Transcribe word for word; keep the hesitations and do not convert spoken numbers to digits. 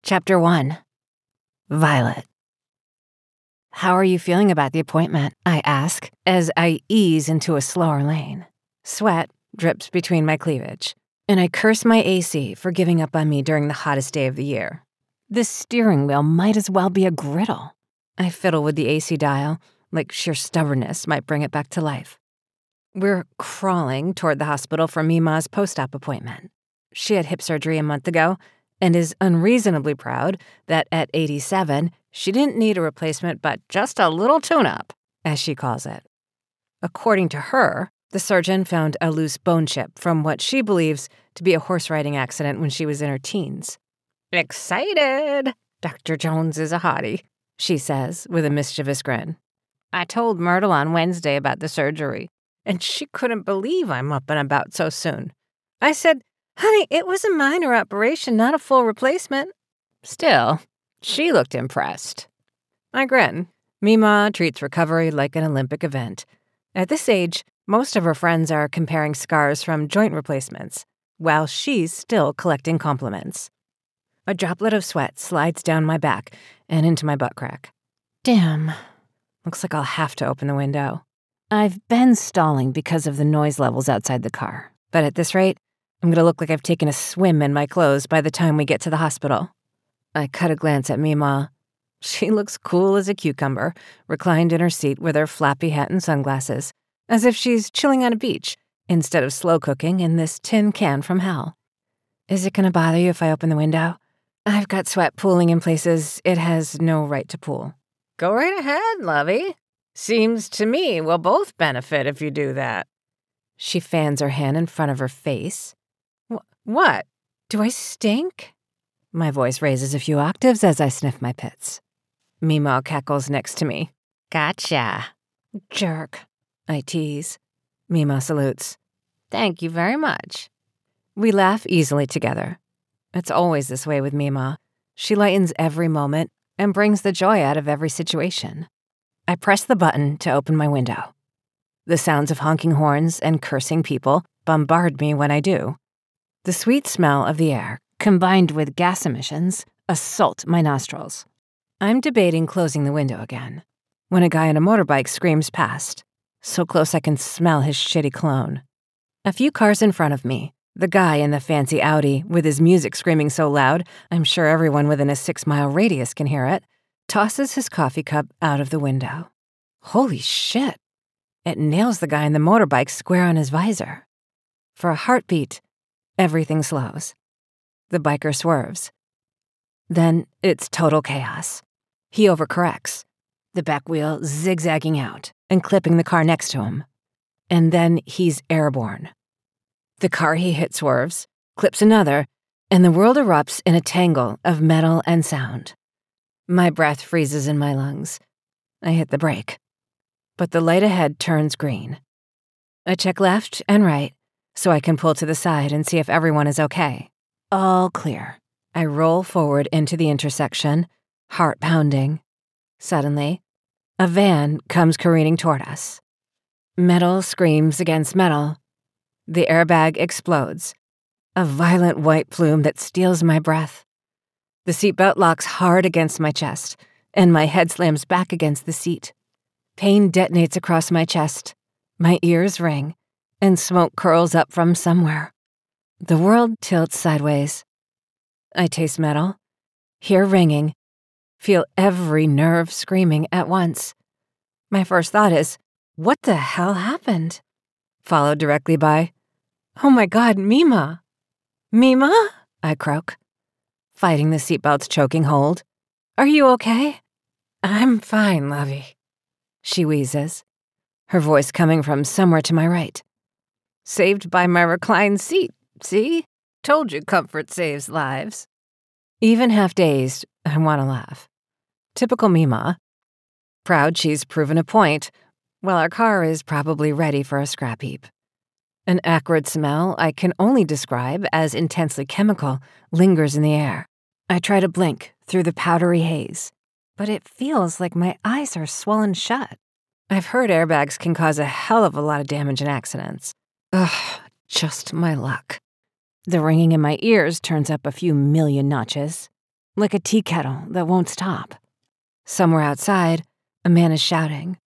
Chapter one. Violet. "How are you feeling about the appointment?" I ask as I ease into a slower lane. Sweat drips between my cleavage, and I curse my A C for giving up on me during the hottest day of the year. This steering wheel might as well be a griddle. I fiddle with the A C dial, like sheer stubbornness might bring it back to life. We're crawling toward the hospital for Mima's post-op appointment. She had hip surgery a month ago and is unreasonably proud that at eighty-seven, she didn't need a replacement but just a little tune-up, as she calls it. According to her, the surgeon found a loose bone chip from what she believes to be a horse riding accident when she was in her teens. "Excited! Doctor Jones is a hottie," she says with a mischievous grin. "I told Myrtle on Wednesday about the surgery, and she couldn't believe I'm up and about so soon. I said, 'Honey, it was a minor operation, not a full replacement.' Still, she looked impressed." I grin. Mima treats recovery like an Olympic event. At this age, most of her friends are comparing scars from joint replacements, while she's still collecting compliments. A droplet of sweat slides down my back and into my butt crack. Damn. Looks like I'll have to open the window. I've been stalling because of the noise levels outside the car, but at this rate, I'm gonna look like I've taken a swim in my clothes by the time we get to the hospital. I cut a glance at Mima. She looks cool as a cucumber, reclined in her seat with her flappy hat and sunglasses, as if she's chilling on a beach instead of slow cooking in this tin can from hell. "Is it gonna bother you if I open the window? I've got sweat pooling in places it has no right to pool." "Go right ahead, lovey. Seems to me we'll both benefit if you do that." She fans her hand in front of her face. Wh- what? Do I stink? My voice raises a few octaves as I sniff my pits. Mima cackles next to me. "Gotcha." "Jerk," I tease. Mima salutes. "Thank you very much." We laugh easily together. It's always this way with Mima. She lightens every moment and brings the joy out of every situation. I press the button to open my window. The sounds of honking horns and cursing people bombard me when I do. The sweet smell of the air, combined with gas emissions, assault my nostrils. I'm debating closing the window again, when a guy on a motorbike screams past, so close I can smell his shitty cologne. A few cars in front of me, the guy in the fancy Audi with his music screaming so loud I'm sure everyone within a six-mile radius can hear it, tosses his coffee cup out of the window. Holy shit! It nails the guy in the motorbike square on his visor. For a heartbeat, everything slows. The biker swerves. Then it's total chaos. He overcorrects, the back wheel zigzagging out and clipping the car next to him. And then he's airborne. The car he hit swerves, clips another, and the world erupts in a tangle of metal and sound. My breath freezes in my lungs. I hit the brake. But the light ahead turns green. I check left and right so I can pull to the side and see if everyone is okay. All clear. I roll forward into the intersection, heart pounding. Suddenly, a van comes careening toward us. Metal screams against metal. The airbag explodes, a violent white plume that steals my breath. The seatbelt locks hard against my chest, and my head slams back against the seat. Pain detonates across my chest. My ears ring, and smoke curls up from somewhere. The world tilts sideways. I taste metal, hear ringing, feel every nerve screaming at once. My first thought is, what the hell happened? Followed directly by, oh my God, Mima. Mima? I croak, fighting the seatbelt's choking hold. Are you okay? I'm fine, lovey, she wheezes, her voice coming from somewhere to my right. Saved by my reclined seat, see? Told you comfort saves lives. Even half-dazed, I want to laugh. Typical Mima. Proud she's proven a point, while our car is probably ready for a scrap heap. An acrid smell I can only describe as intensely chemical lingers in the air. I try to blink through the powdery haze, but it feels like my eyes are swollen shut. I've heard airbags can cause a hell of a lot of damage in accidents. Ugh, just my luck. The ringing in my ears turns up a few million notches. like a tea kettle that won't stop. Somewhere outside, a man is shouting,